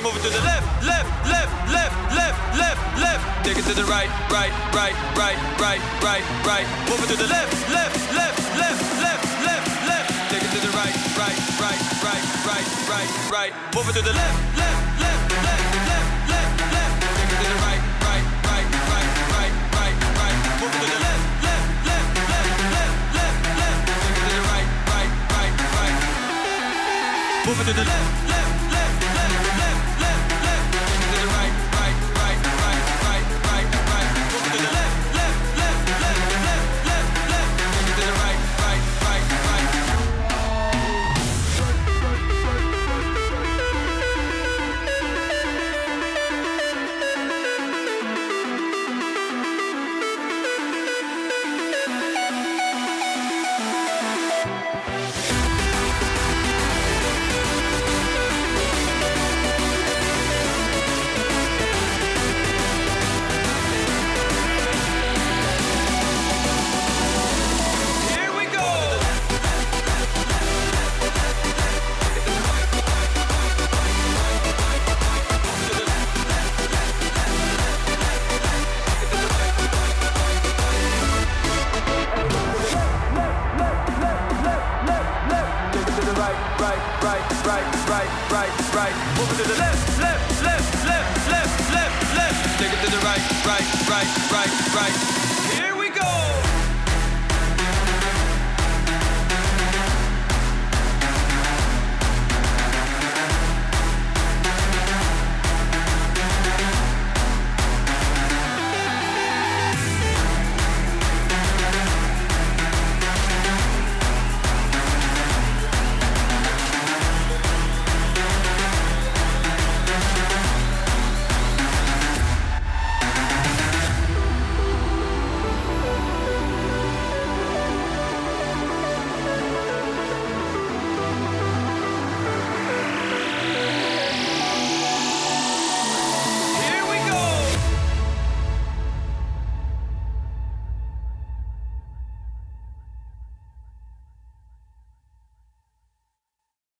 move it to the left, left, left, left, left, left, left. Take it to the right, right, right, right, right, right, right. Move it to the left, left, left, left, left, left, left. Take it to the right, right, right, right, right, right, right. Move it to the left, left, left, left, left, left, left. Take it to the right, right, right, right, right, right, right. Move it to the left, left, left, left, left, left, left. Take it to the right, right, right, right. Move it to the left.